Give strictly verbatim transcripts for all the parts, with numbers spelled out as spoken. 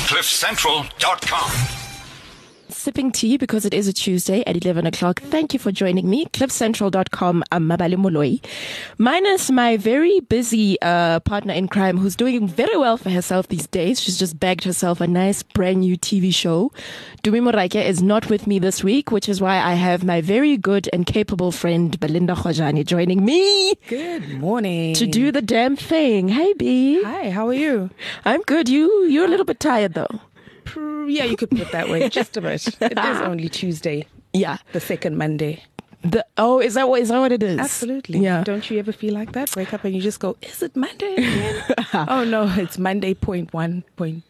cliff central dot com. Sipping tea because it is a Tuesday at eleven o'clock. Thank you for joining me. cliff central dot com. I'm Mabali Moloi. Minus my very busy uh, partner in crime who's doing very well for herself these days. She's just bagged herself a nice brand new T V show. Dumi Moraike is not with me this week, which is why I have my very good and capable friend Belinda Khojani joining me. Good morning. To do the damn thing. Hey, B. Hi, how are you? I'm good. You, you're a little bit tired though. Yeah, you could put it that way, just a bit. It is only Tuesday. Yeah. The second Monday. The oh, is that what is that what it is? Absolutely. Yeah. Don't you ever feel like that? Wake up and you just go, is it Monday again? Oh no, it's Monday point one point.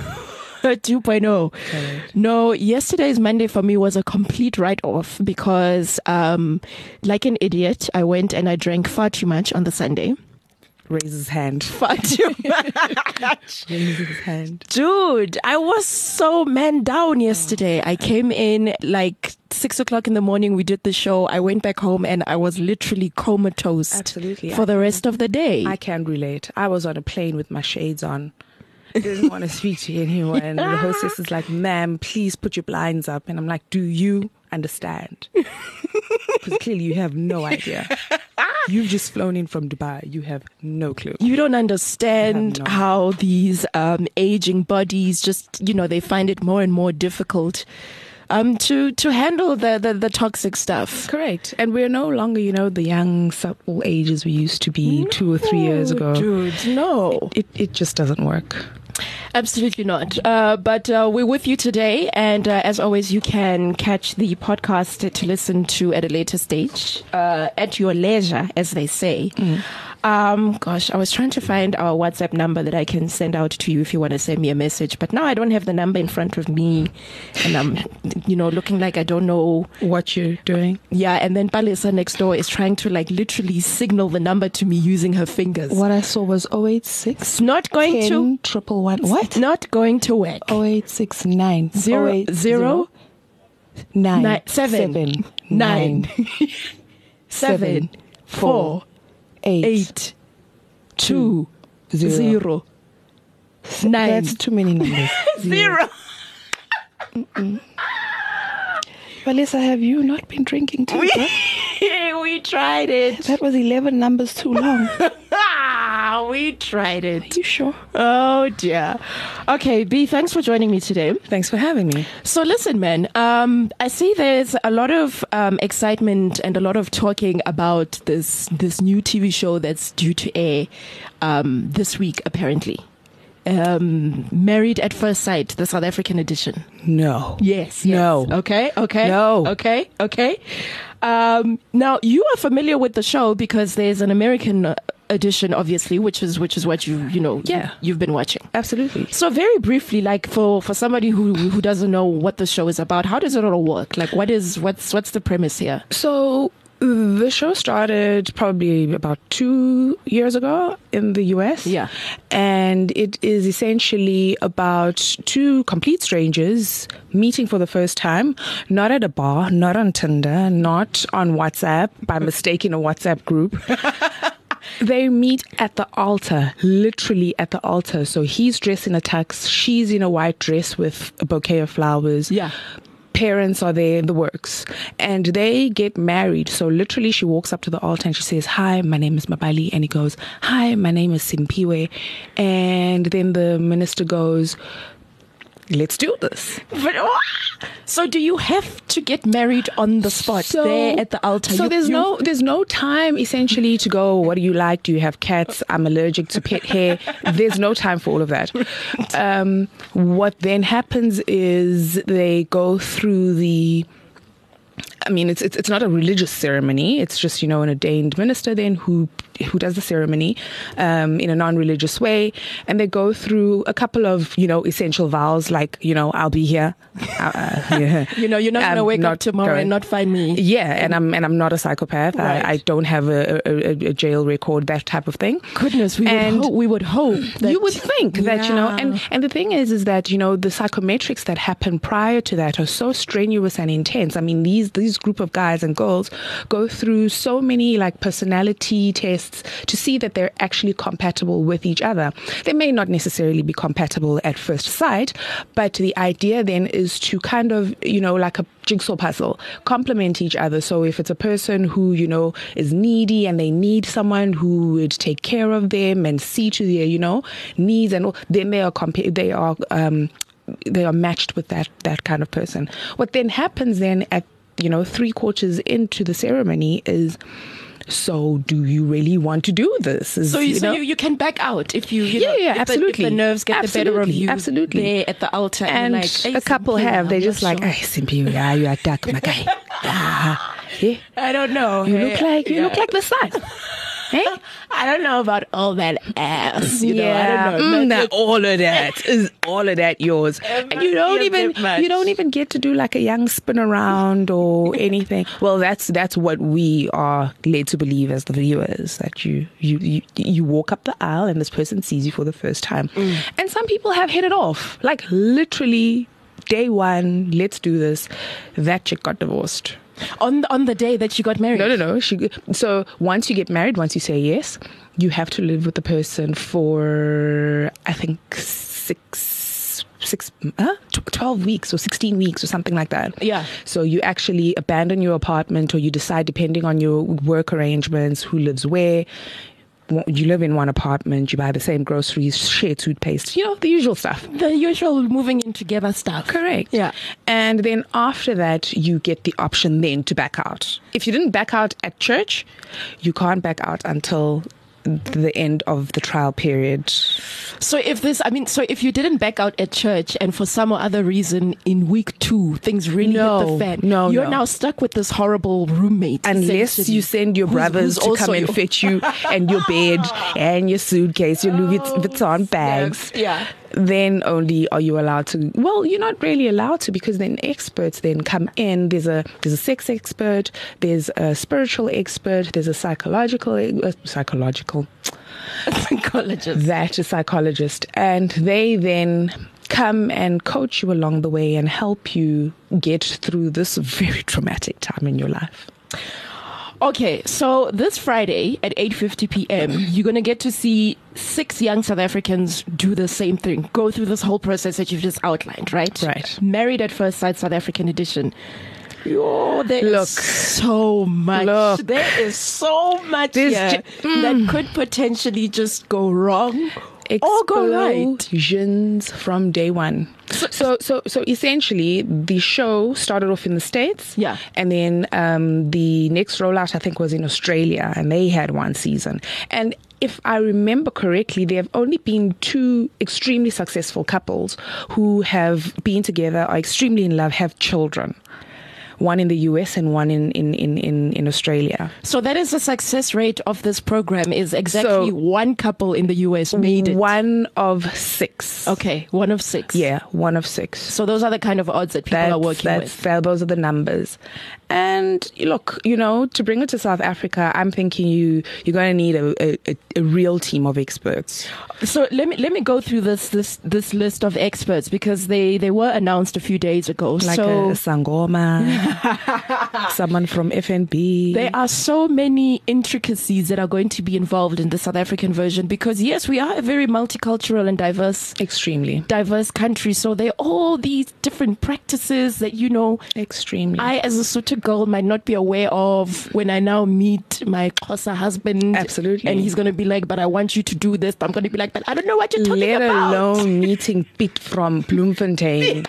two point oh. No, yesterday's Monday for me was a complete write-off because, um, like an idiot, I went and I drank far too much on the Sunday. Raises his hand. Far too much. Raises his hand. Dude, I was so man down yesterday. I came in like six o'clock in the morning. We did the show. I went back home and I was literally comatose. Absolutely. For I the rest of the day. I can relate. I was on a plane with my shades on. Didn't want to speak to anyone. And the hostess is like, ma'am, please put your blinds up. And I'm like, do you understand? Because clearly you have no idea. You've just flown in from Dubai. You have no clue. You don't understand You no. how these um, aging bodies just, you know, they find it more and more difficult um, to to handle the, the, the toxic stuff. Correct. And we're no longer, you know, the young, supple ages we used to be no, two or three years ago. Dude, no. It, it, it just doesn't work. Absolutely not. Uh, but uh, we're with you today. And uh, as always, you can catch the podcast to listen to at a later stage, uh, at your leisure, as they say. Mm. Um, gosh, I was trying to find our WhatsApp number that I can send out to you if you want to send me a message. But now I don't have the number in front of me. And I'm, you know, looking like I don't know what you're doing. Yeah. And then Palisa next door is trying to like literally signal the number to me using her fingers. What I saw was oh eight six. It's not going to. Triple one. What? It's not going to work. oh eight six nine. Zero, zero, nine, nine, seven, seven, nine, nine, seven, four, eight, eight, two, zero. zero, nine. That's too many numbers. Zero. Valisa, have you not been drinking too? We, we tried it. That was eleven numbers too long. We tried it. Are you sure? Oh dear. Okay, B, thanks for joining me today. Thanks for having me. So listen, man, um, I see there's a lot of um, excitement and a lot of talking about this this new T V show that's due to air um, this week, apparently. Um, Married at First Sight, the South African edition. No. Yes. yes. No. Okay. Okay. No. Okay. Okay. Um, now you are familiar with the show because there's an American uh, edition, obviously, which is which is what you you know yeah. you've been watching. Absolutely. So very briefly, like for, for somebody who who doesn't know what the show is about, how does it all work? Like what is what's what's the premise here? So the show started probably about two years ago in the U S. Yeah. And it is essentially about two complete strangers meeting for the first time, not at a bar, not on Tinder, not on WhatsApp, by mistake in a WhatsApp group. They meet at the altar, literally at the altar. So he's dressed in a tux, she's in a white dress with a bouquet of flowers. Yeah. Parents are there in the works and they get married. So literally she walks up to the altar and she says, hi, my name is Mabali. And he goes, hi, my name is Simpiwe. And then the minister goes, let's do this. But, so do you have to get married on the spot so, there at the altar? So you, there's you, no there's no time essentially to go, what do you like? Do you have cats? I'm allergic to pet hair. There's no time for all of that. Um, what then happens is they go through the I mean, it's, it's it's not a religious ceremony. It's just, you know, an ordained minister then who who does the ceremony um, in a non-religious way. And they go through a couple of, you know, essential vows like, you know, I'll be here. Uh, yeah. You know, you're not going to wake up tomorrow going, and not find me. Yeah, and I'm and I'm not a psychopath. Right. I, I don't have a, a, a jail record, that type of thing. Goodness, we and would hope, we would hope that you would think yeah. that, you know, and, and the thing is, is that, you know, the psychometrics that happen prior to that are so strenuous and intense. I mean, these these group of guys and girls go through so many like personality tests to see that they're actually compatible with each other. They may not necessarily be compatible at first sight, but the idea then is to kind of, you know, like a jigsaw puzzle, complement each other. So if it's a person who, you know, is needy and they need someone who would take care of them and see to their, you know, needs, and all, then they are compa- they are um, they are matched with that that kind of person. What then happens then at, you know, three quarters into the ceremony is, so do you really want to do this? Is, so you, you so know, you, you can back out if you, you yeah, know, yeah, if the, absolutely. if the nerves get absolutely, the better of you absolutely. there at the altar. And, and like, hey, a couple Simphiwe, have, they're I'm just not like, sure. hey, Simphiwe, yeah, you are dark, my guy. Ah, yeah. I don't know. You hey, look like, you yeah. look like the sun. Hey? I don't know about all that ass. You know, I yeah, don't know. mm, Not that, just- all of that is all of that yours. And you don't be a even bit much. you don't even get to do like a young spin around or anything. Well, that's that's what we are led to believe as the viewers, that you you you, you walk up the aisle and this person sees you for the first time. Mm. And some people have hit it off, like literally day one. Let's do this. That chick got divorced. on on the day that you got married. No, no, no. She, so once you get married, once you say yes, you have to live with the person for, I think, six, six, uh, twelve weeks or sixteen weeks or something like that. Yeah. So you actually abandon your apartment, or you decide, depending on your work arrangements, who lives where. You live in one apartment, you buy the same groceries, share toothpaste, you know, the usual stuff. The usual moving in together stuff. Correct. Yeah. And then after that, you get the option then to back out. If you didn't back out at church, you can't back out until the end of the trial period. So if this, I mean, so if you didn't back out at church and for some or other reason in week two, things really No, hit the fan. no, You're no. now stuck with this horrible roommate. Unless essentially, you send your who's- brothers who's to also come and your- fetch you and your bed and your suitcase, your Louis Vuitton bags. Yeah. Then only are you allowed to. Well, you're not really allowed to, because then experts then come in. There's a there's a sex expert, there's a spiritual expert, there's a psychological uh, psychological Psychologist. that a psychologist, and they then come and coach you along the way and help you get through this very traumatic time in your life. Okay, so this Friday at eight fifty p.m., you're going to get to see six young South Africans do the same thing, go through this whole process that you've just outlined, right? Right. Married at First Sight South African edition. Yo, there is Look. so much. Look. There is so much There's here ju- that could potentially just go wrong or go right. Explosions from day one. So, so, so essentially, the show started off in the States, Yeah. and then um, the next rollout, I think, was in Australia, and they had one season. And if I remember correctly, there have only been two extremely successful couples who have been together, are extremely in love, have children. One in the U S and one in, in, in, in, in Australia. So that is the success rate of this program, is exactly So- one couple in the U S made it. One of six. Okay, one of six. Yeah, one of six. So those are the kind of odds that people That's, are working that's, with. that, those are the numbers. And look, you know, to bring it to South Africa, I'm thinking you you're going to need a, a, a real team of experts. So let me let me go through this this this list of experts, because they they were announced a few days ago. Like so a Sangoma, someone from F N B. there are so many intricacies that are going to be involved in the South African version, because yes, we are a very multicultural and diverse Extremely. diverse country. So there are all these different practices that, you know, Extremely. I as a Sotho girl might not be aware of when I now meet my Xhosa husband. Absolutely. And he's going to be like, but I want you to do this. I'm going to be like, but I don't know what you're talking Let about. alone meeting Pete from Bloemfontein.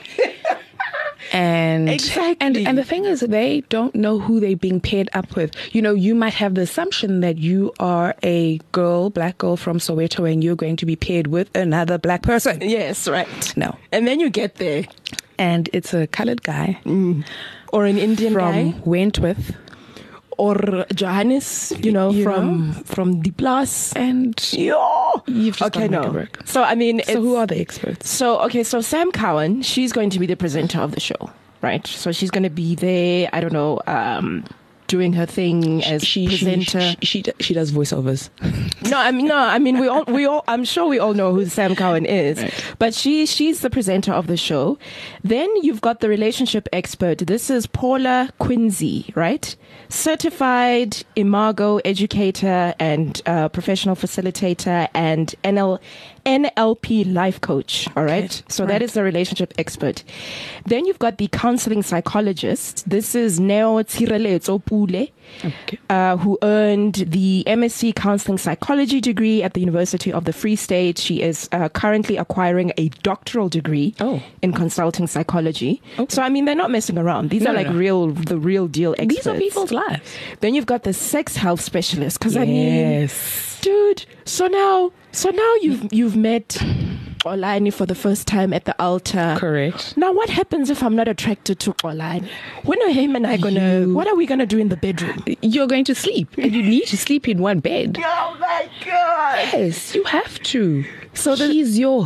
And, Exactly. and and the thing is, they don't know who they're being paired up with. You know, you might have the assumption that you are a girl, black girl from Soweto, and you're going to be paired with another black person. Yes, right. No. And then you get there. And it's a colored guy Or an Indian from guy. Wentworth. Or Johannes, you know, You from from the plus. And Yo! you've just Okay, got to make no. it work. So, I mean, So it's- who are the experts? So, okay, so Sam Cowan, she's going to be the presenter of the show, right? So she's going to be there, I don't know, um, doing her thing as she, presenter. She, she, she, she does voiceovers. No, I mean, no, I mean, we all, we all, I'm sure we all know who Sam Cowan is, right. But she, she's the presenter of the show. Then you've got the relationship expert. This is Paula Quincy, right? Certified Imago educator and uh, professional facilitator and N L, N L P life coach. All right. Okay. So right. That is the relationship expert. Then you've got the counseling psychologist. This is Neo Tshireletso Pule, okay. uh, who earned the M S c Counseling Psychology degree at the University of the Free State. She is uh, currently acquiring a doctoral degree oh. in consulting psychology. Okay. So, I mean, they're not messing around. These no, are like no. real, the real deal experts. These are people's lives. Then you've got the sex health specialist. Because, yes. I mean, dude, so now, so now you've, you've met Xolani for the first time at the altar. Correct. Now, what happens if I'm not attracted to Xolani? When are him and I gonna? You, what are we gonna do in the bedroom? You're going to sleep, and you need to sleep in one bed. Oh my God! Yes, you have to. So the, he's your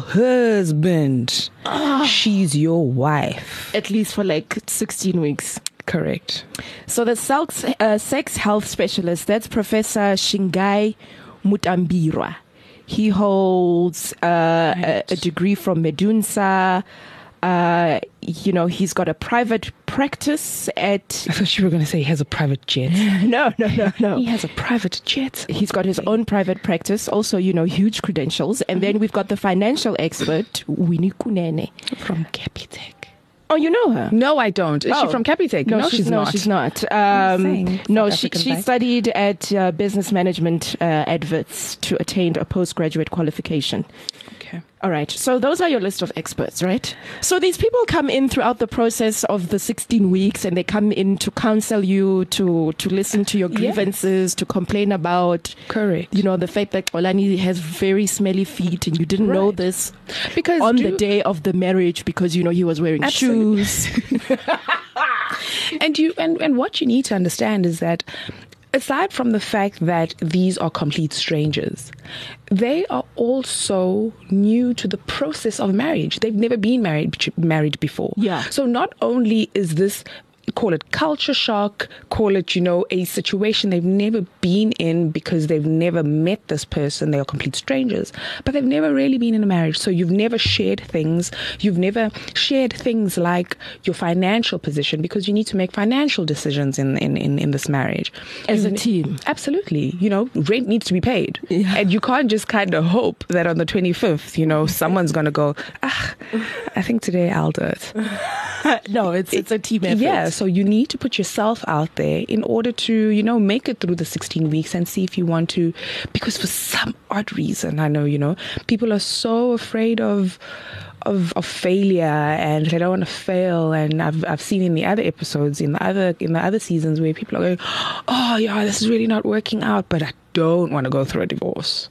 husband. Uh, She's your wife. At least for like sixteen weeks. Correct. So the sex, uh, sex health specialist, that's Professor Shingai Mutambirwa. He holds uh, right. a, a degree from Medunsa. Uh, you know, he's got a private practice at... I thought you were going to say he has a private jet. no, no, no, no. He has a private jet. He's got his own private practice. Also, you know, huge credentials. And mm-hmm. then we've got the financial expert, Winnie Kunene. From Capitec. Oh, you know her? No, I don't. Is oh. she from Capitec? No, no she's, she's no, not. she's not. Um, no, she, she studied at uh, business management uh, at Wits to attain a postgraduate qualification. Okay. All right. So those are your list of experts, right? So these people come in throughout the process of the sixteen weeks, and they come in to counsel you, to to listen to your grievances, yes. to complain about, correct, you know, the fact that Xolani has very smelly feet, and you didn't right. know this because on do, the day of the marriage because you know he was wearing absolutely. shoes. and you and, and what you need to understand is that, aside from the fact that these are complete strangers, they are also new to the process of marriage. They've never been married married before. Yeah. So not only is this, call it culture shock, call it, you know, a situation they've never been in because they've never met this person, they are complete strangers, but they've never really been in a marriage. So you've never shared things. You've never shared things like your financial position, because you need to make financial decisions in, in, in, in this marriage. As you've, a team. Absolutely. You know, rent needs to be paid. Yeah. And you can't just kind of hope that on the twenty-fifth, you know, someone's going to go, ah, I think today I'll do it. No, it's it's a team effort. Yeah, so you need to put yourself out there in order to, you know, make it through the sixteen weeks and see if you want to, because for some odd reason, I know, you know, people are so afraid of of of failure, and they don't want to fail. And I've I've seen in the other episodes, in the other in the other seasons, where people are going, oh yeah, this is really not working out, but I don't want to go through a divorce.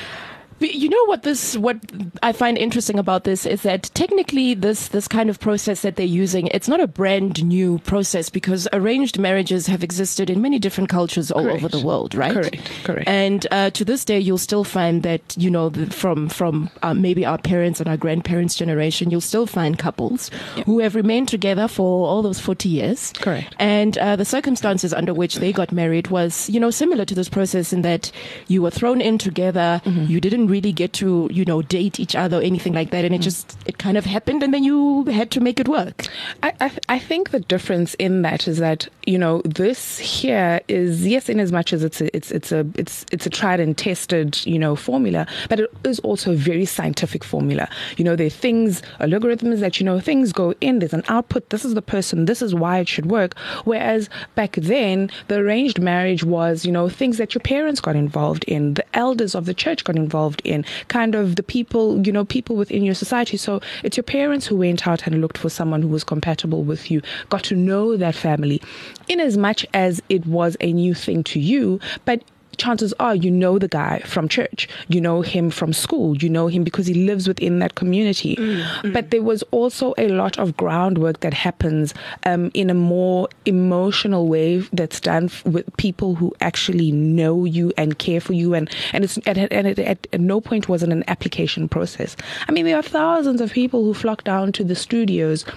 You know what this what I find interesting about this is that technically this this kind of process that they're using, it's not a brand new process, because arranged marriages have existed in many different cultures all correct. over the world, right? Correct, correct. And uh, to this day, you'll still find that, you know, the, from from uh, maybe our parents and our grandparents' generation, you'll still find couples yep. who have remained together for all those forty years. Correct. And uh, the circumstances under which they got married was, you know, similar to this process in that you were thrown in together, mm-hmm. you didn't really get to, you know, date each other or anything like that, and it just it kind of happened, and then you had to make it work. I I, I think the difference in that is that, you know, this here is, yes, in as much as it's a, it's it's a it's it's a tried and tested, you know, formula, but it is also a very scientific formula. You know, there are things, algorithms that, you know, things go in, there's an output, this is the person, this is why it should work. Whereas back then, the arranged marriage was, you know, things that your parents got involved in, the elders of the church got involved in, kind of the people, you know, people within your society. So it's your parents who went out and looked for someone who was compatible with you, got to know that family, in as much as it was a new thing to you, but chances are you know the guy from church, you know him from school, you know him because he lives within that community. Mm, mm. But there was also a lot of groundwork that happens um, in a more emotional way that's done f- with people who actually know you and care for you, and and it's and, and it, at, at no point was it an application process. I mean, there are thousands of people who flock down to the studios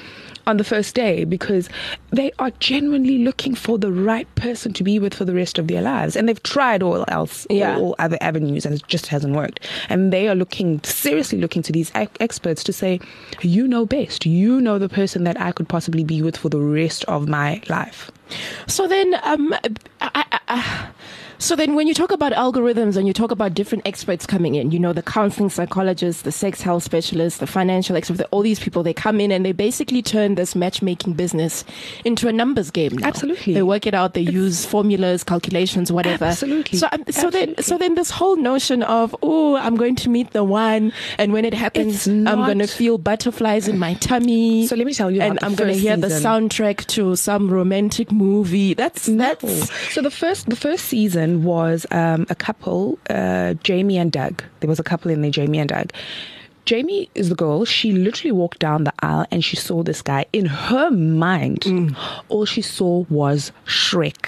on the first day, because they are genuinely looking for the right person to be with for the rest of their lives, and they've tried all else, Yeah. all other avenues, and it just hasn't worked. And they are looking, seriously looking to these ex- experts to say, you know best, you know the person that I could possibly be with for the rest of my life. So then, um, I, I, I, so then when you talk about algorithms and you talk about different experts coming in, you know, the counseling psychologists, the sex health specialists, the financial experts, all these people, they come in and they basically turn this matchmaking business into a numbers game now. Absolutely. They work it out, they use formulas, calculations, whatever. Absolutely. So, um, so then, Absolutely. so then this whole notion of, oh, I'm going to meet the one, and when it happens, It's I'm not- going to feel butterflies in my tummy. So let me tell you, and about I'm the going to first hear the season. soundtrack to some romantic movie. That's that's So the first the first season was um, a couple, uh, Jamie and Doug. There was a couple in there, Jamie and Doug. Jamie is the girl. She literally walked down the aisle and she saw this guy. In her mind, mm. all she saw was Shrek.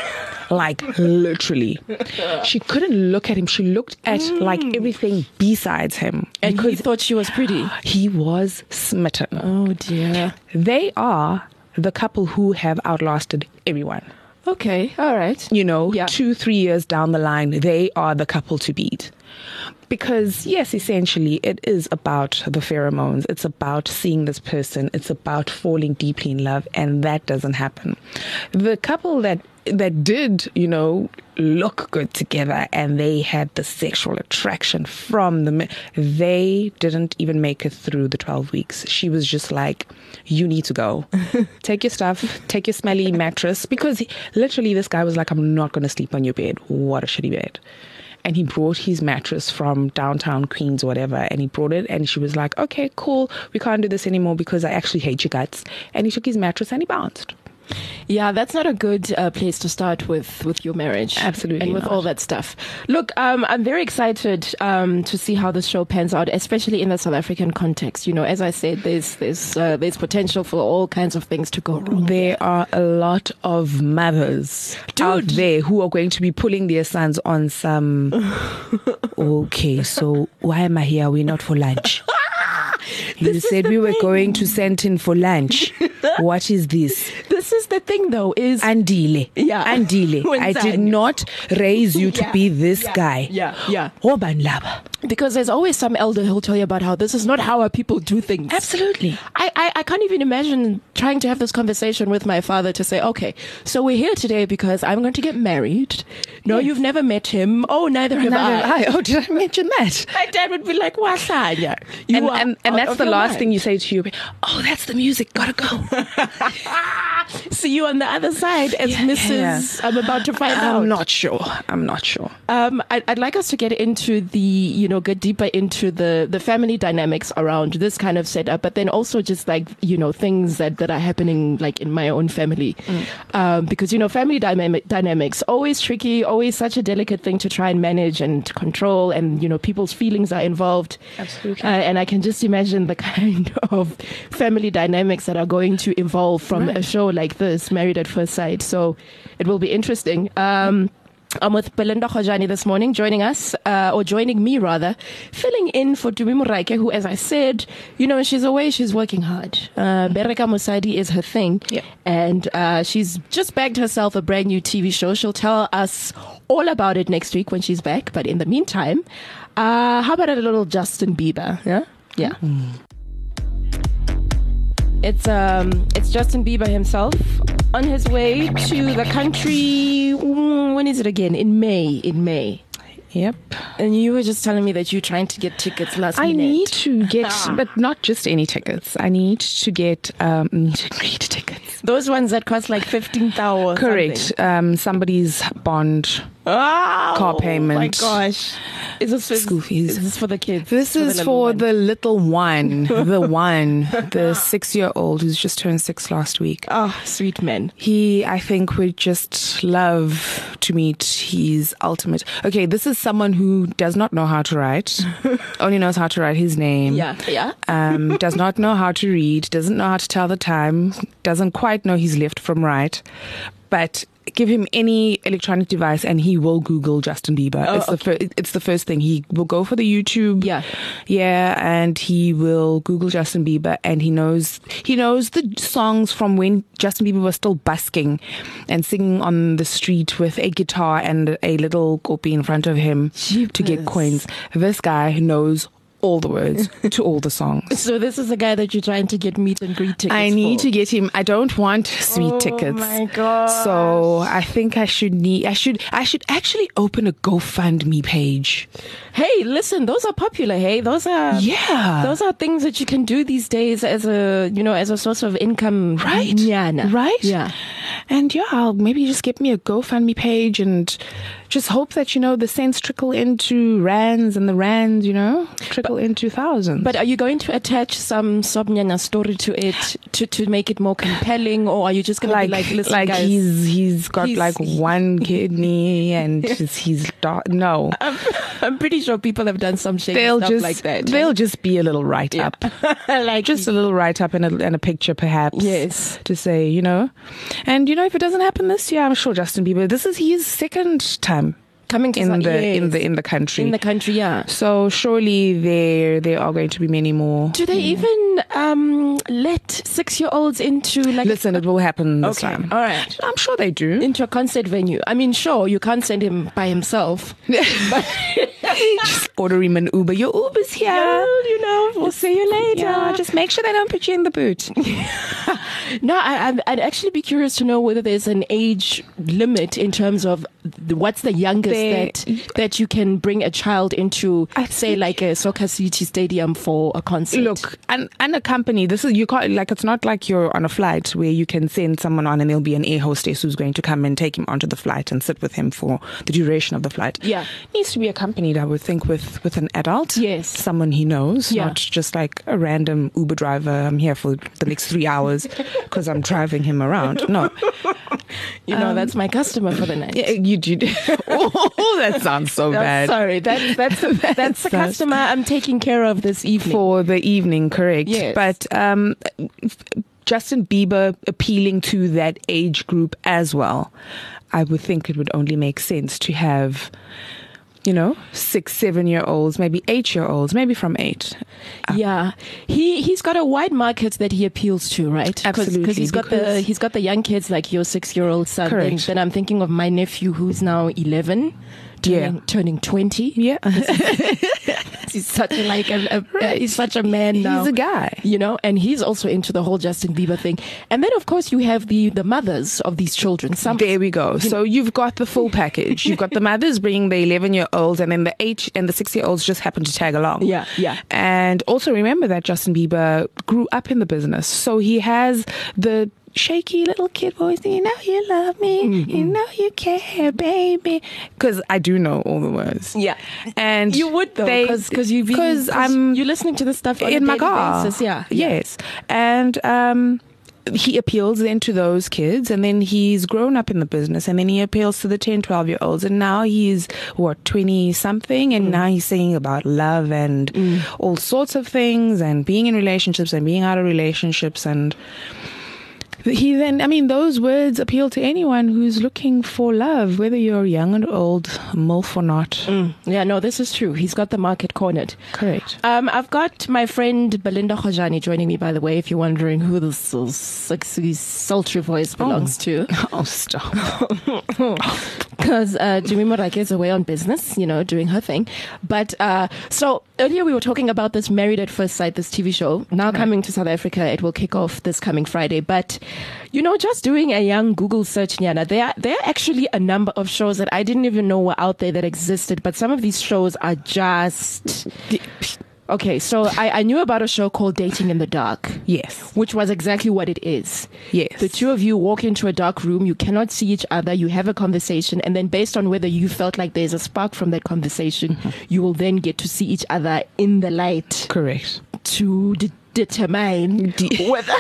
Like literally. She couldn't look at him. She looked at mm. like everything besides him. And because he thought she was pretty. He was smitten. Oh dear. They are the couple who have outlasted everyone. Okay, all right. You know, yeah. two, three years down the line, they are the couple to beat. Because, yes, essentially, it is about the pheromones. It's about seeing this person. It's about falling deeply in love, and that doesn't happen. The couple that that did, you know, look good together and they had the sexual attraction from them, they didn't even make it through the twelve weeks. She was just like, you need to go. Take your stuff, take your smelly mattress. Because he, literally this guy was like, I'm not going to sleep on your bed. What a shitty bed. And he brought his mattress from downtown Queens or whatever, and he brought it, and she was like, okay, cool, we can't do this anymore because I actually hate your guts. And he took his mattress and he bounced. Yeah, that's not a good uh, place to start with with your marriage. Absolutely and with not. all that stuff. Look, um, I'm very excited um, to see how this show pans out, especially in the South African context. You know, as I said, there's there's uh, there's potential for all kinds of things to go wrong. There are a lot of mothers Dude. out there who are going to be pulling their sons on some. Okay, so why am I here? We're not for lunch. You This said is we the were thing. going to Sandton for lunch. What is this? This is the thing, though, is Andile. Yeah. Andile. I did Wenzani? not raise you to Yeah. be this Yeah. guy. Yeah, yeah. Oban laba. Because there's always some elder who'll tell you about how this is not how our people do things. Absolutely. I, I, I can't even imagine trying to have this conversation with my father to say, okay, so we're here today because I'm going to get married. No, Yes. you've never met him. Oh, neither have Neither I. have I. Oh, did I mention that? My dad would be like, Wasanya. You And, are and, and out that's of the your last mind. thing you say to your oh, that's the music. Gotta go. See you on the other side as Yeah, Missus I'm about to find out. I'm not sure. I'm not sure. Um, I'd, I'd like us to get into the, you know, get deeper into the, the family dynamics around this kind of setup, but then also just like, you know, things that, that are happening like in my own family. Mm. Um, because, you know, family dynamic, dynamics, always tricky, always such a delicate thing to try and manage and control, and, you know, people's feelings are involved. Absolutely. Uh, and I can just imagine the kind of family dynamics that are going to evolve from Right. a show like this, Married at First Sight. So it will be interesting. Um, I'm with Belinda Khojani this morning, joining us, uh, or joining me rather, filling in for Tumi Muraike, who, as I said, you know, she's away, she's working hard. Uh, Bereka Musadi is her thing. Yeah. And uh, she's just bagged herself a brand new T V show. She'll tell us all about it next week when she's back. But in the meantime, uh, how about a little Justin Bieber? Yeah? Yeah. Mm. It's um, it's Justin Bieber himself on his way to the country. mm, When is it again? In May. In May. Yep. And you were just telling me that you're trying to get tickets last I minute. need to get, but not just any tickets. I need to get um, meet and greet tickets. Those ones that cost like fifteen thousand. Correct. Um, somebody's bond. Oh, Car payment. my gosh. Is this for, School fees. Is this for the kids? This For the is little for one? the little one, the one, the six-year-old who's just turned six last week. Oh, sweet man. He, I think, would just love to meet his ultimate. Okay, this is someone who does not know how to write, only knows how to write his name. Yeah, yeah. Um, does not know how to read, doesn't know how to tell the time, doesn't quite know his left from right, but give him any electronic device and he will Google Justin Bieber. Oh, it's the okay. fir- it's the first thing. He will go for the YouTube. Yeah. Yeah, and he will Google Justin Bieber, and he knows he knows the songs from when Justin Bieber was still busking and singing on the street with a guitar and a little copy in front of him Jeepers. to get coins. This guy knows all the words to all the songs. So this is the guy that you're trying to get meet and greet tickets I need for. to get him. I don't want sweet Oh tickets. my gosh. So I think I should need. I should. I should actually open a GoFundMe page. Hey, listen, those are popular. Hey, those are Yeah. those are things that you can do these days as a you know as a source of income. Right. Nyana. Right? Yeah. And yeah, I'll maybe just get me a GoFundMe page and just hope that, you know, the cents trickle into rands and the rands, you know, trickle but, into thousands. But are you going to attach some Sobnyana story to it to, to make it more compelling, or are you just going to like, be like, listen, like guys, he's he's got he's, like one kidney and just, he's dark. No, I'm, I'm pretty sure people have done some shady they'll stuff just like that. they'll just be a little write up, yeah. like just a little write up and a, and a picture perhaps. Yes, to say, you know, and you know, if it doesn't happen this year, I'm sure Justin Bieber. This is his second time coming to in some, the yes. in the in the country. In the country, yeah. So surely there there are going to be many more. Do they even um, let six-year-olds into like? Listen, it will happen this okay. time. All right. I'm sure they do. Into a concert venue. I mean, sure, you can't send him by himself. But just order him an Uber. Your Uber's here. Well, you know, we'll see you later. Yeah, just make sure they don't put you in the boot. No, I, I'd actually be curious to know whether there's an age limit in terms of the, what's the youngest There- that that you can bring a child into, I say, think- like a Soccer City Stadium for a concert. Look, and and a company. This is you can't like it's not like you're on a flight where you can send someone on and there'll be an air hostess who's going to come and take him onto the flight and sit with him for the duration of the flight. Yeah. It needs to be accompanied, I would think, with with an adult. Yes. Someone he knows, Yeah. not just like a random Uber driver. I'm here for the next three hours because I'm driving him around. No. You know, Um, that's my customer for the night. Yeah, you did. Oh, that sounds so Oh, bad. sorry, that, that's that's the That's- customer I'm taking care of this evening. For the evening, correct. Yes. But um, Justin Bieber appealing to that age group as well, I would think it would only make sense to have, you know, six, seven-year-olds, maybe eight-year-olds, maybe from eight. Yeah, he he's got a wide market that he appeals to, right? Absolutely, because he's got the because- he's got the young kids like your six-year-old son. Correct. And then I'm thinking of my nephew who's now eleven, turning, Yeah. turning twenty. Yeah. He's such a like a, a, a he's such a man now. He's a guy. You know, and he's also into the whole Justin Bieber thing. And then of course you have the the mothers of these children. Some There we go. So you've got the full package. You've got the mothers bringing the eleven-year-olds, and then the eight and the six-year-olds just happen to tag along. Yeah, yeah. And also remember that Justin Bieber grew up in the business, so he has the shaky little kid voice. You know you love me. Mm-hmm. You know you care, baby. Because I do know all the words. Yeah. And You would though, they- because you've been, because I'm you're listening to the stuff on in a my daily car. basis. Yeah, Yes. And um he appeals then to those kids, and then he's grown up in the business, and then he appeals to the ten, twelve year olds, and now he's what, twenty something, and mm. now he's singing about love and mm. all sorts of things, and being in relationships and being out of relationships. And he then, I mean, those words appeal to anyone who's looking for love, whether you're young and old, MILF or not. Mm. Yeah, no, this is true. He's got the market cornered. Correct. Um, I've got my friend Belinda Khojani joining me, by the way, if you're wondering who this sexy, sultry voice belongs oh. to. Oh, stop. Because uh, Jimmy Morake is away on business, you know, doing her thing. But uh, so earlier we were talking about this Married at First Sight, this T V show. Now right. coming to South Africa, it will kick off this coming Friday. But, you know, just doing a young Google search, Nyana, there are, there are actually a number of shows that I didn't even know were out there that existed. But some of these shows are just... Okay, so I, I knew about a show called Dating in the Dark. Yes. Which was exactly what it is. Yes. The two of you walk into a dark room, you cannot see each other, you have a conversation, and then based on whether you felt like there's a spark from that conversation, mm-hmm. you will then get to see each other in the light. Correct. To de- determine de- whether...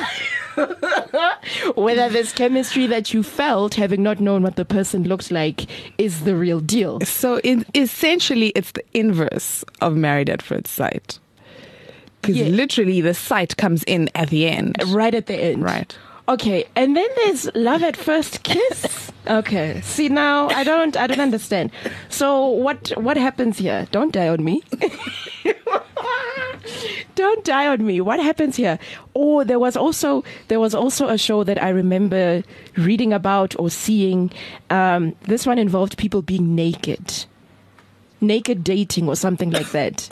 whether this chemistry that you felt, having not known what the person looked like, is the real deal. So in, essentially, it's the inverse of Married at First Sight. Because yeah. literally the sight comes in at the end. Right at the end. Right. Okay, and then there's love at first kiss. Okay, see now I don't I don't understand. So what what happens here? Don't die on me. Don't die on me. What happens here? Oh, there was also there was also a show that I remember reading about or seeing. Um, this one involved people being naked, naked dating or something like that.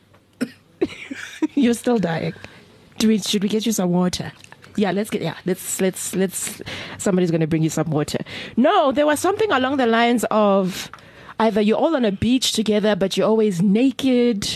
You're still dying. Do we, should we get you some water? Yeah, let's get, yeah, let's, let's, let's, somebody's going to bring you some water. No, there was something along the lines of either you're all on a beach together, but you're always naked,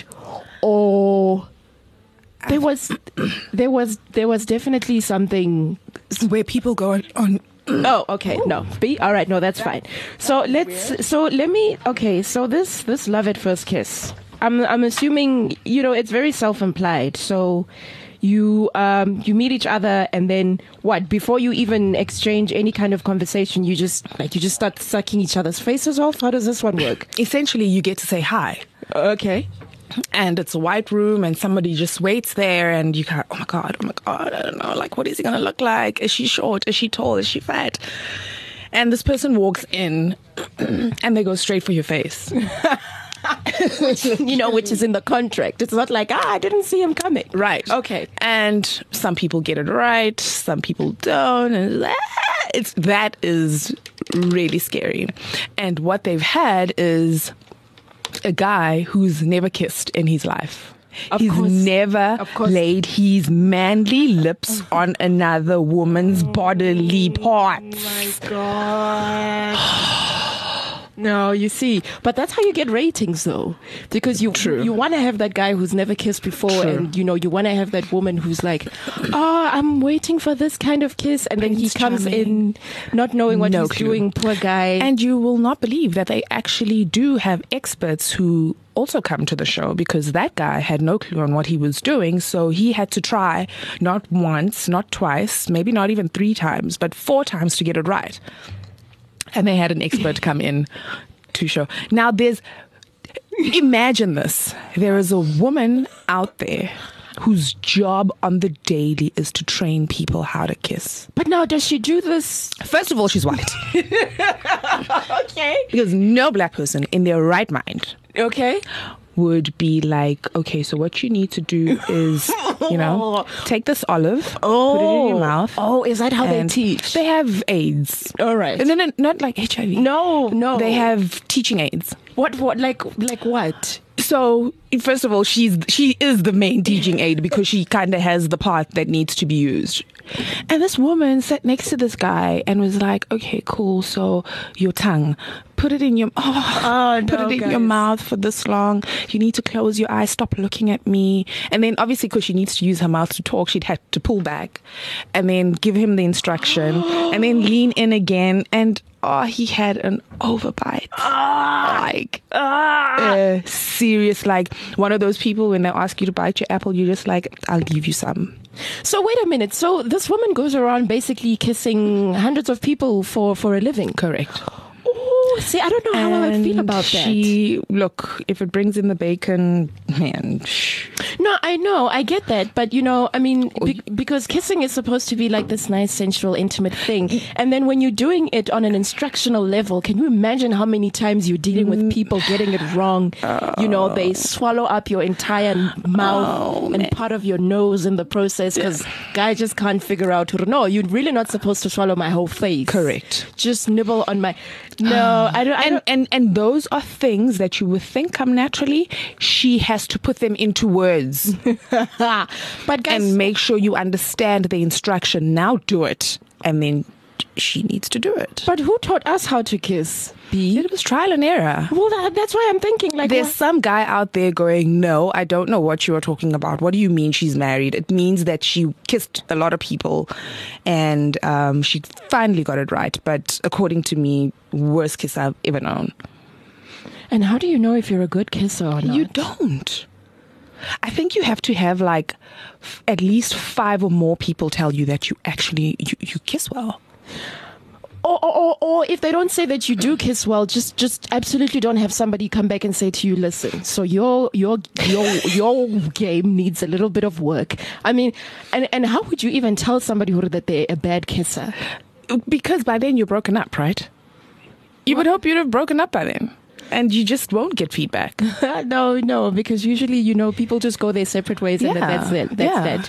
or there was, there was, there was definitely something where people go on. Oh, okay. No. B. All right. No, that's fine. So let's, so let me, okay. So this, this love at first kiss, I'm, I'm assuming, you know, it's very self-implied. So, You um you meet each other, and then what? Before you even exchange any kind of conversation, you just like you just start sucking each other's faces off. How does this one work? Essentially, you get to say hi. Okay. And it's a white room, and somebody just waits there, and you go, oh my god, oh my god, I don't know, like, what is he gonna look like? Is she short? Is she tall? Is she fat? And this person walks in, and they go straight for your face. You know, which is in the contract. It's not like, ah, I didn't see him coming. Right. Okay. And some people get it right, some people don't. And it's, that is really scary. And what they've had is a guy who's never kissed in his life. Of He's course. never Of course. laid his manly lips on another woman's bodily parts. Oh my God. No, you see, but that's how you get ratings, though, because you True. you want to have that guy who's never kissed before, True. and you know you want to have that woman who's like, oh, I'm waiting for this kind of kiss, and then Prince he comes Charming. in not knowing what No he's clue. doing, poor guy. And you will not believe that they actually do have experts who also come to the show, because that guy had no clue on what he was doing. So he had to try not once, not twice, maybe not even three times, but four times to get it right. And they had an expert come in to show. Now there's, imagine this. There is a woman out there whose job on the daily is to train people how to kiss. But now, does she do this? First of all, she's white. Okay. Because no black person in their right mind Okay. would be like, okay, so what you need to do is, you know, take this olive, put it in your mouth. Oh, is that how they and teach? They have aids. All right. And then not like H I V. No, no. They have teaching aids. What? What? Like? Like what? So first of all, she's she is the main teaching aid, because she kind of has the part that needs to be used. And this woman sat next to this guy and was like, okay, cool. So your tongue, put it in your, oh, Oh, put no, it in guys. your mouth for this long. You need to close your eyes. Stop looking at me. And then obviously, because she needs to use her mouth to talk, she'd have to pull back and then give him the instruction and then lean in again. And oh, he had an overbite. Like, uh, serious, like one of those people when they ask you to bite your apple, you're just like, I'll give you some. So wait a minute. So this woman goes around basically kissing hundreds of people for, for a living. Correct. Oh, see, I don't know how I would feel about that. She, look, if it brings in the bacon, man. Shh. No, I know, I get that, but you know, I mean, be- because kissing is supposed to be like this nice, sensual, intimate thing, and then when you're doing it on an instructional level, can you imagine how many times you're dealing with people getting it wrong? You know, they swallow up your entire mouth Oh, and man. part of your nose in the process because guy just can't figure out who to. No, you're really not supposed to swallow my whole face. Correct. Just nibble on my. No, I don't. I And, don't and and those are things that you would think come naturally. She has to put them into words but guys, and make sure you understand the instruction. Now do it. And then she needs to do it. but who taught us how to kiss? B. It was trial and error. Well, that, that's why I'm thinking like. There's wha- some guy out there going, no, I don't know what you are talking about. What do you mean she's married? It means that she kissed a lot of people and um, she finally got it right. But according to me, worst kiss I've ever known. And how do you know if you're a good kisser or not? You don't. I think you have to have like f- at least five or more people tell you that you actually, you, you kiss well. Or, or, or, or if they don't say that you do kiss well, just, just absolutely don't have somebody come back and say to you, listen, so your, your, your, your game needs a little bit of work. I mean, and, and how would you even tell somebody who that they're a bad kisser? Because by then you're broken up, right? You would hope you'd have broken up by then. And you just won't get feedback. no, no, because usually, you know, people just go their separate ways and Yeah, that's it. That's yeah. that.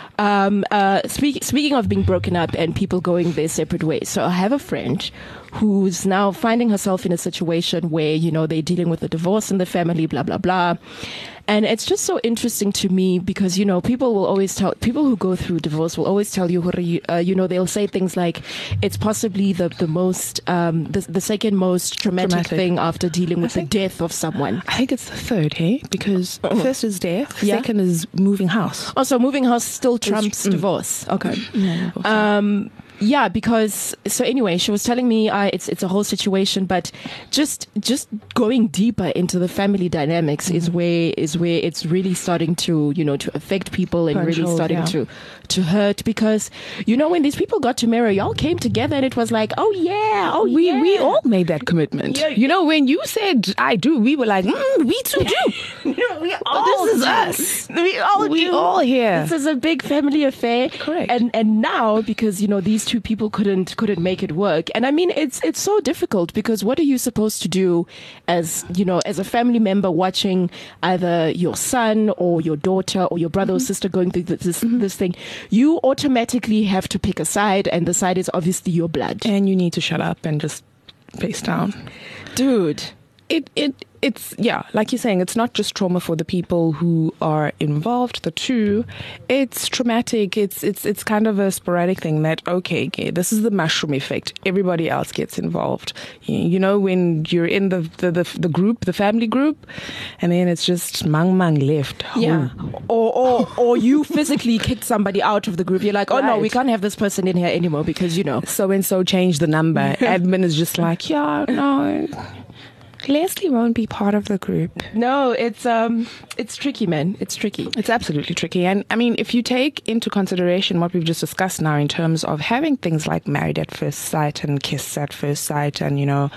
Um, uh, speak, speaking of being broken up and people going their separate ways. So I have a friend who's now finding herself in a situation where, you know, they're dealing with a divorce in the family, blah, blah, blah. And it's just so interesting to me because, you know, people will always tell, people who go through divorce will always tell you, uh, you know, they'll say things like, it's possibly the, the most, um, the, the second most traumatic, traumatic. thing after dealing with the death of someone. I think it's the third, hey? Because Oh. first is death, Yeah. second is moving house. Also, moving house still trumps mm. divorce. Okay. Yeah, Um, yeah, because so anyway, she was telling me uh, it's it's a whole situation, but just just going deeper into the family dynamics mm-hmm. is where is where it's really starting to you know to affect people and Punch really holes, starting yeah. to to hurt because you know when these people got to marry, y'all came together and it was like, oh yeah, oh we yeah. we all made that commitment. Yeah, you know, when you said I do, we were like, mm, we too do. No, we all this is do. us. We all We do. all here. This is a big family affair. Correct. And and now because you know these two people couldn't couldn't make it work. And I mean it's it's so difficult because what are you supposed to do as you know as a family member watching either your son or your daughter or your brother mm-hmm. or sister going through this mm-hmm. this thing? You automatically have to pick a side, and the side is obviously your blood. And you need to shut up and just face down. Dude. It it it's yeah, like you're saying, it's not just trauma for the people who are involved, the two. It's traumatic. It's it's it's kind of a sporadic thing that okay, okay, this is the mushroom effect. Everybody else gets involved. You, you know, when you're in the, the the the group, the family group, and then it's just mang mang left. Yeah. Or or or you physically kicked somebody out of the group. You're like, oh right. no, we can't have this person in here anymore because you know so and so changed the number. Admin is just like, yeah, no. Leslie won't be part of the group. No, it's um, it's tricky, man. It's tricky. It's absolutely tricky. And I mean, if you take into consideration what we've just discussed now in terms of having things like married at first sight and kiss at first sight, and you know,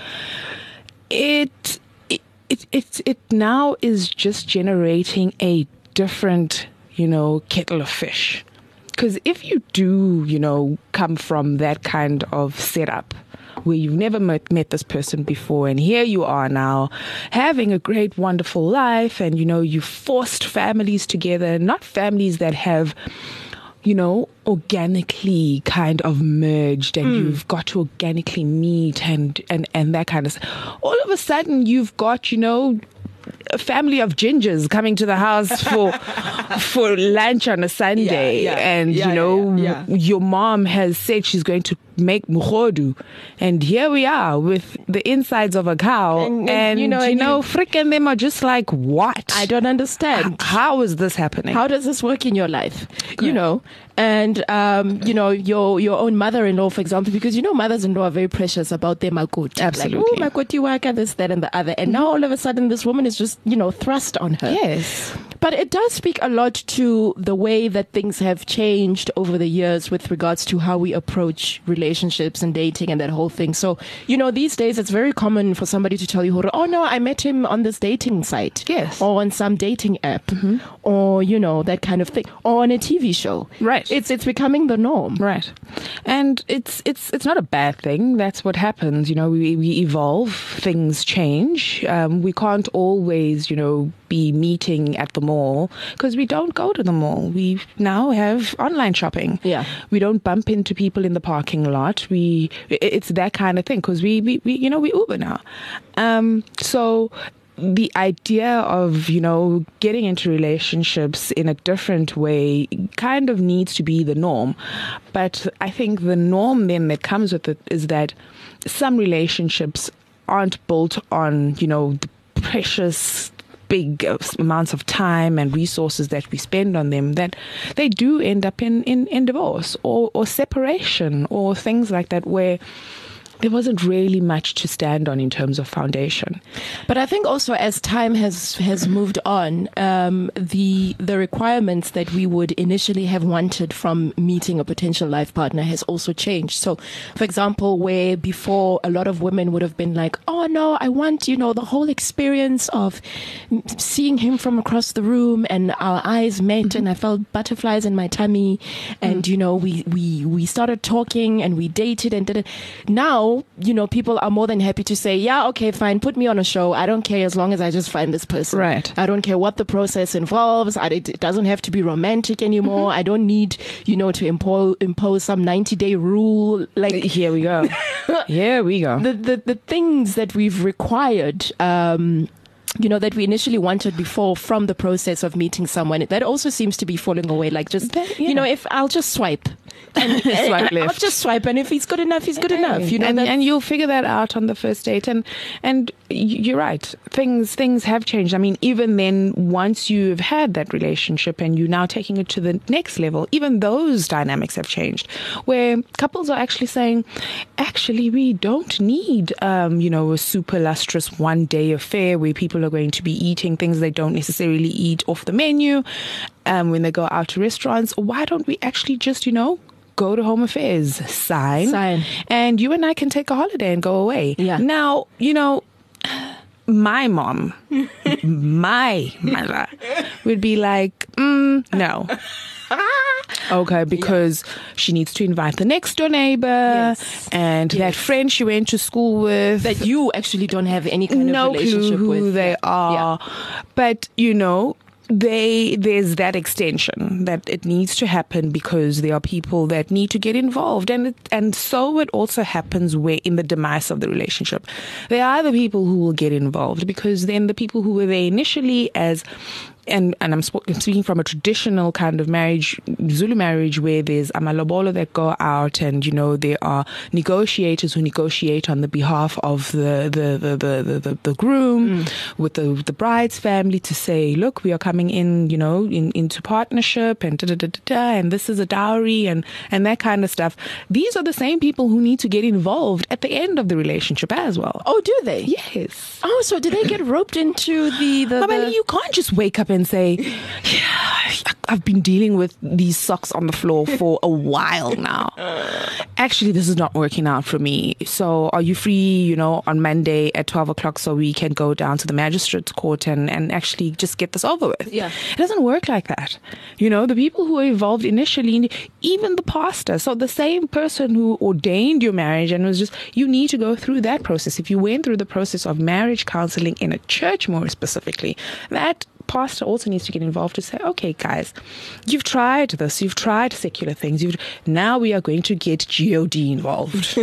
it it it it, it now is just generating a different, you know, kettle of fish. Because if you do, you know, come from that kind of setup, where you've never met, met this person before, and here you are now having a great, wonderful life, and you know you've forced families together, not families that have, you know, organically kind of merged, and mm. you've got to organically meet and and and that kind of stuff. All of a sudden, you've got, you know, a family of gingers coming to the house for for lunch on a Sunday, yeah, yeah, and yeah, you know yeah, yeah. your mom has said she's going to make muhodu, and here we are with the insides of a cow, and, and, and you know, you know frickin' them are just like, what? I don't understand. H- how is this happening? How does this work in your life? Correct. You know, and um, you know your your own mother-in-law, for example, because you know mothers-in-law are very precious about their makoti. Absolutely, like, oh, makoti waka, this, that, and the other, and mm-hmm. now all of a sudden this woman is just you know thrust on her. Yes. But it does speak a lot to the way that things have changed over the years with regards to how we approach relationships and dating and that whole thing. So, you know, these days it's very common for somebody to tell you, oh no, I met him on this dating site. Yes. Or on some dating app. Mm-hmm. Or, you know, that kind of thing. Or on a T V show. Right. It's it's becoming the norm. Right. And it's it's it's not a bad thing. That's what happens. You know, we, we evolve, things change. Um, we can't always, you know, be meeting at the mall because we don't go to the mall. We now have online shopping. Yeah. We don't bump into people in the parking lot. We it's that kind of thing because we, we, we you know we Uber now. Um, so the idea of, you know, getting into relationships in a different way kind of needs to be the norm. But I think the norm then that comes with it is that some relationships aren't built on, you know, the precious big amounts of time and resources that we spend on them, that they do end up in, in, in divorce or, or separation or things like that, where there wasn't really much to stand on in terms of foundation. But I think also as time has has moved on, um, the the requirements that we would initially have wanted from meeting a potential life partner has also changed. So, for example, where before a lot of women would have been like, oh no, I want, you know, the whole experience of seeing him from across the room and our eyes met mm-hmm. and I felt butterflies in my tummy and, mm. you know, we, we, we started talking and we dated and did it. Now, you know, people are more than happy to say, yeah, okay, fine, put me on a show. I don't care as long as I just find this person. Right. I don't care what the process involves. I, it, it doesn't have to be romantic anymore. Mm-hmm. I don't need, you know, to impose impose some ninety day rule. Like here we go. Here we go. The, the the things that we've required. Um, you know, that we initially wanted before from the process of meeting someone, that also seems to be falling away. Like just, that, yeah. you know, if I'll just swipe. And, swipe left. I'll just swipe, and if he's good enough, he's good enough. You know, and, and you'll figure that out on the first date. And and you're right, things things have changed. I mean, even then, once you've had that relationship and you're now taking it to the next level, even those dynamics have changed. Where couples are actually saying, actually, we don't need, um, you know, a super lustrous one day affair where people are going to be eating things they don't necessarily eat off the menu um, when they go out to restaurants. Why don't we actually just, you know, go to Home Affairs, sign, sign, and you and I can take a holiday and go away. Yeah. Now, you know, my mom, my mother would be like, mm, no. Okay, because yeah. she needs to invite the next door neighbor yes. and yes. that friend she went to school with. That you actually don't have any kind no of relationship clue who with. they are. Yeah. But, you know, They there's that extension that it needs to happen because there are people that need to get involved, and it, and so it also happens where in the demise of the relationship, there are the people who will get involved because then the people who were there initially as and and I'm speaking from a traditional kind of marriage, Zulu marriage, where there's amalobolo that go out, and you know there are negotiators who negotiate on the behalf of the the the the, the, the groom mm. with the the bride's family to say, look, we are coming in, you know, in, into partnership, and da da da da da, and this is a dowry, and and that kind of stuff. These are the same people who need to get involved at the end of the relationship as well. Oh, do they? Yes. Oh, so do they get roped into the the? I mean, you can't just wake up and say, yeah, I've been dealing with these socks on the floor for a while now. Actually, this is not working out for me. So are you free, you know, on Monday at twelve o'clock so we can go down to the magistrate's court and, and actually just get this over with? Yeah. It doesn't work like that. You know, the people who are involved initially, even the pastor, so the same person who ordained your marriage and was just, you need to go through that process. If you went through the process of marriage counseling in a church more specifically, that pastor also needs to get involved to say, okay, guys, you've tried this, you've tried secular things, you've now we are going to get G O D involved.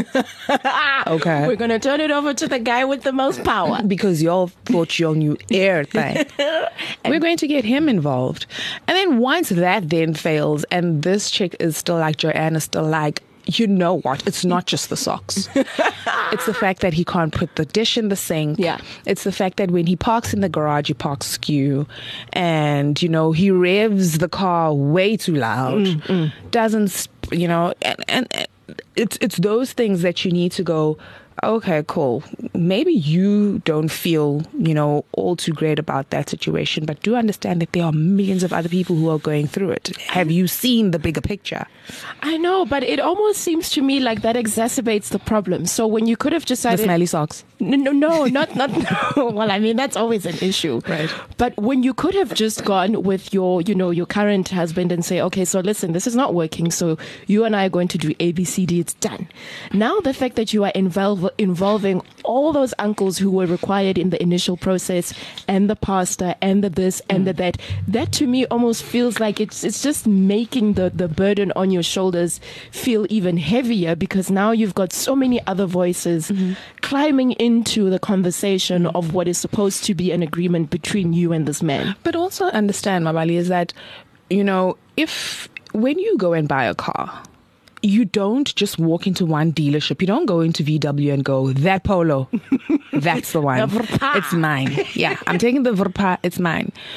Okay, we're going to turn it over to the guy with the most power because y'all thought y'all knew everything. We're going to get him involved, and then once that then fails, and this chick is still like, Joanne is still like, you know what? It's not just the socks. It's the fact that he can't put the dish in the sink. Yeah. It's the fact that when he parks in the garage, he parks skew. And, you know, he revs the car way too loud. Mm, mm. Doesn't, you know, and, and, and it's it's those things that you need to go, okay, cool. Maybe you don't feel, you know, all too great about that situation, but do understand that there are millions of other people who are going through it. Have you seen the bigger picture? I know, but it almost seems to me like that exacerbates the problem. So when you could have decided... The smelly socks. No, no, no not... not no. Well, I mean, that's always an issue. Right. But when you could have just gone with your, you know, your current husband and say, okay, so listen, this is not working, so you and I are going to do A, B, C, D, it's done. Now the fact that you are involved involving all those uncles who were required in the initial process, and the pastor, and the this, and mm. the that, that to me almost feels like it's it's just making the, the burden on your shoulders feel even heavier, because now you've got so many other voices mm-hmm. climbing into the conversation mm-hmm. of what is supposed to be an agreement between you and this man. But also understand, Mabali, is that, you know, if when you go and buy a car, you don't just walk into one dealership. You don't go into V W and go, that Polo, that's the one. The it's mine. Yeah, I'm taking the Verpa, it's mine.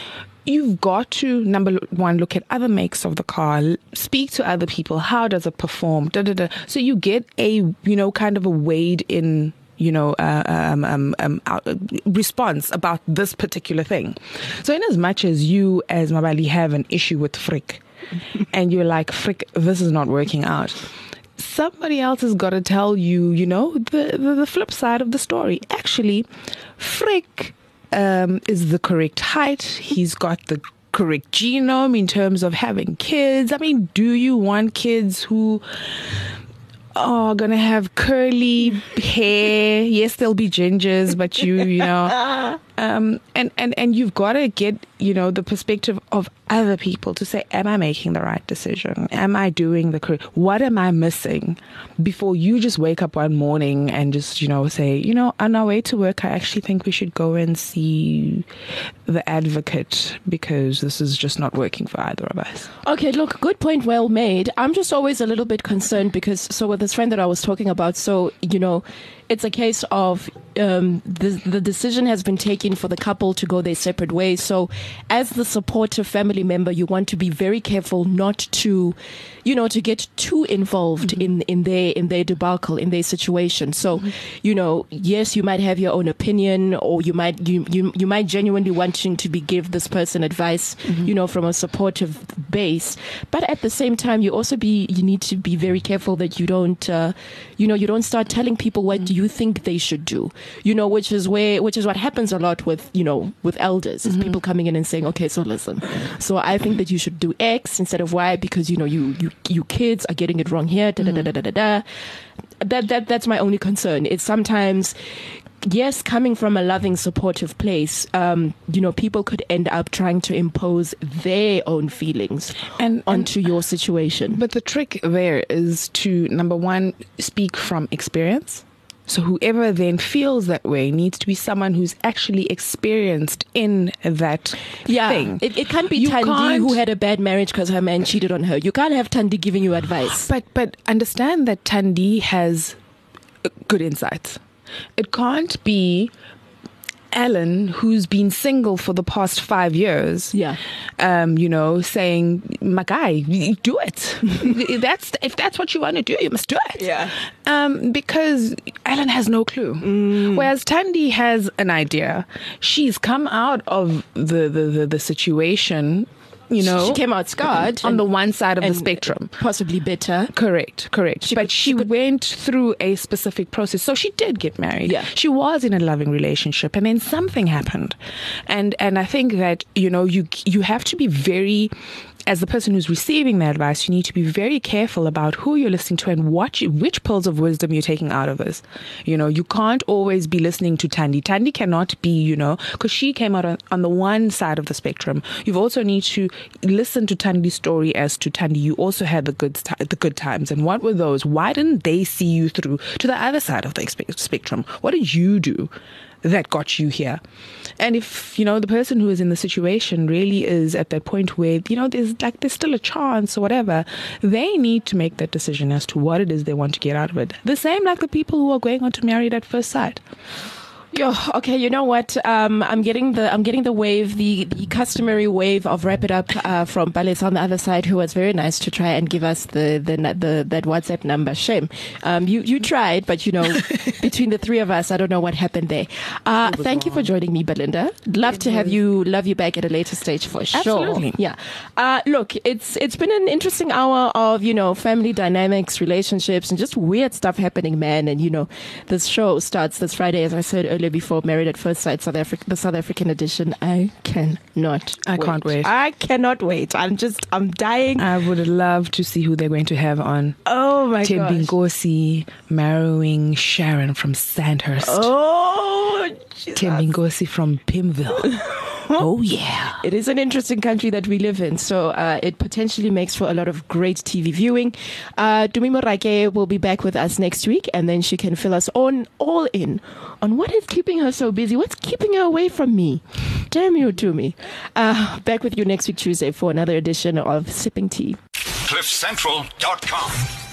you've got to, number one, look at other makes of the car, l- speak to other people. How does it perform? Da, da, da. So you get a, you know, kind of a weighed in, you know, uh, um, um, um, uh, response about this particular thing. So in as much as you, as Mabali, have an issue with Frick, and you're like, Frick, this is not working out, somebody else has got to tell you, you know, the, the, the flip side of the story. Actually, Frick um, is the correct height. He's got the correct genome in terms of having kids. I mean, do you want kids who are going to have curly hair? Yes, there'll be gingers, but you, you know, um, and, and, and you've got to get, you know, the perspective of other people to say, am I making the right decision? Am I doing the correct? What am I missing? Before you just wake up one morning and just, you know, say, you know, on our way to work, I actually think we should go and see the advocate because this is just not working for either of us. Okay, look, good point, well made. I'm just always a little bit concerned because, so with this friend that I was talking about, so, you know, it's a case of um, the, the decision has been taken for the couple to go their separate ways. So as the supportive family member, you want to be very careful not to, you know, to get too involved mm-hmm. in, in their in their debacle, in their situation. So, mm-hmm. you know, yes, you might have your own opinion, or you might you you, you might genuinely wanting to be give this person advice, mm-hmm. you know, from a supportive base. But at the same time, you also be you need to be very careful that you don't, uh, you know, you don't start telling people what mm-hmm. you think they should do. You know, which is where which is what happens a lot with, you know, with elders, is mm-hmm. people coming in and saying, okay, so listen, so I think that you should do X instead of Y because, you know, you you you kids are getting it wrong here. Da, da, da, da, da, da, da. That that that's my only concern. It's sometimes, yes, coming from a loving, supportive place, um, you know, people could end up trying to impose their own feelings and, onto and, your situation. But the trick there is to, number one, speak from experience. So whoever then feels that way needs to be someone who's actually experienced in that yeah, thing. It, it can't be you Thandi can't, who had a bad marriage because her man cheated on her. You can't have Thandi giving you advice. But but understand that Thandi has good insights. It can't be Alan, who's been single for the past five years, yeah, um, you know, saying, "My guy, do it. that's if that's what you want to do, you must do it." Yeah, um, because Alan has no clue, mm. whereas Thandi has an idea. She's come out of the the the, the situation. You know, she came out scarred on the one side of the spectrum, possibly bitter. Correct, correct. She but could, she, she could, went through a specific process. So she did get married. Yeah. She was in a loving relationship, and then something happened, and and I think that, you know, you you have to be very, as the person who's receiving the advice, you need to be very careful about who you're listening to and what you, which pearls of wisdom you're taking out of this. You know, you can't always be listening to Thandi. Thandi cannot be, you know, because she came out on, on the one side of the spectrum. You also need to listen to Thandi's story as to Thandi. You also had the good the good times, and what were those? Why didn't they see you through to the other side of the spectrum? What did you do that got you here? And if, you know, the person who is in the situation really is at that point where, you know, there's like there's still a chance or whatever, they need to make that decision as to what it is they want to get out of it. The same like the people who are going on to Married at First Sight. Yo, okay, you know what? Um, I'm getting the I'm getting the wave, the, the customary wave of wrap it up uh, from Balis on the other side, who was very nice to try and give us the the, the that WhatsApp number. Shame, um, you you tried, but you know, between the three of us, I don't know what happened there. Uh, thank you for joining me, Belinda. Love to have you, love you back at a later stage for sure. Absolutely. Yeah. Uh, look, it's it's been an interesting hour of, you know, family dynamics, relationships, and just weird stuff happening, man. And you know, this show starts this Friday, as I said earlier. Before Married at First Sight, South Africa, the South African edition. I cannot. I wait. can't wait. I cannot wait. I'm just. I'm dying. I would love to see who they're going to have on. Oh my god. Thembinkosi marrying Sharon from Sandhurst. Oh. Thembinkosi from Pimville. Oh yeah. It is an interesting country that we live in, so uh, it potentially makes for a lot of great T V viewing. Uh, Tumi Morake will be back with us next week, and then she can fill us on all in on what is keeping her so busy. What's keeping her away from me? Damn you, Tumi. Uh, back with you next week Tuesday for another edition of Sipping Tea. cliff central dot com